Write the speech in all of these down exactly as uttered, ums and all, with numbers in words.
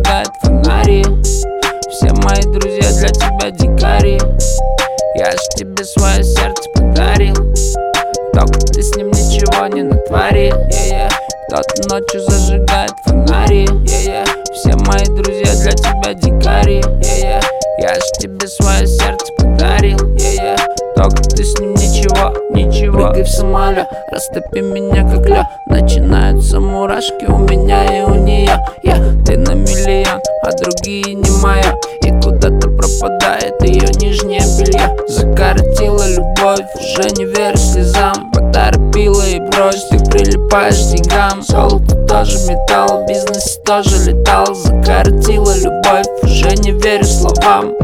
зажигает фонари. Все мои друзья для тебя дикари. Я ж тебе свое сердце подарил, только ты с ним ничего не натворил. yeah, yeah. Кто-то ночью зажигает фонари. yeah, yeah. Все мои друзья для тебя дикари. yeah, yeah. Я ж тебе свое сердце подарил. yeah, yeah. Только ты с ним ничего, ничего. Прыгай в самолет, растопи меня как лед. Начинаются мурашки у меня и у нее. yeah. Ты на миллион, а другие не моя. И куда-то пропадает ее нижнее белье. Закоротила любовь, уже не верю слезам. Поторопила и брось, ты прилипаешь к деньгам. Золото тоже металл, бизнес тоже летал. Закоротила любовь, уже не верю словам.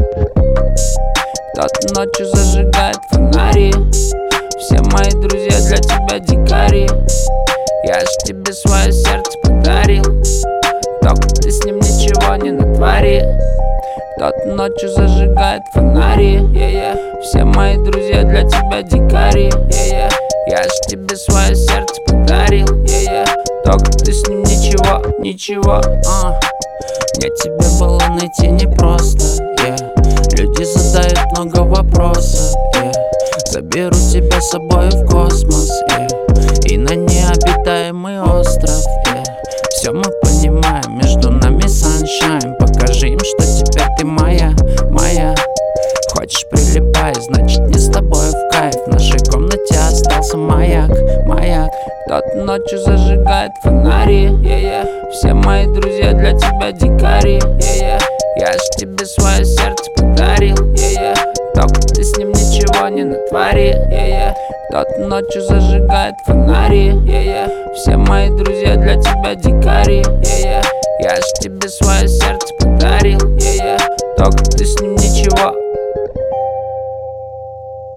Кто-то ночью зажигает фонари. Все мои друзья для тебя дикари. Я ж тебе свое сердце подарил, только ты с ним ничего не натворил. Кто-то ночью зажигает фонари. yeah, yeah. Все мои друзья для тебя дикари. yeah, yeah. Я ж тебе свое сердце подарил. yeah, yeah. Только ты с ним ничего, ничего. uh. Мне тебя было найти непросто. yeah. Люди задают много вопросов. yeah. Заберу тебя с собой в космос. yeah. И на необитаемый остров. yeah. Все мы понимаем, между нами sunshine. Покажи им, что теперь ты моя, моя. Хочешь прилипай, значит не с тобой в кайф. В нашей комнате остался маяк, маяк. Кто-то ночью зажигает фонари. yeah, yeah. Все мои друзья для тебя дикари. yeah, yeah. Я ж тебе свое сердце подарил. yeah, yeah. Только ты с ним ничего не натворил. yeah, yeah. Кто-то ночью зажигает фонари. yeah, yeah. Все мои друзья для тебя дикари. yeah, yeah. Я ж тебе свое сердце подарил. yeah, yeah. Только ты с ним ничего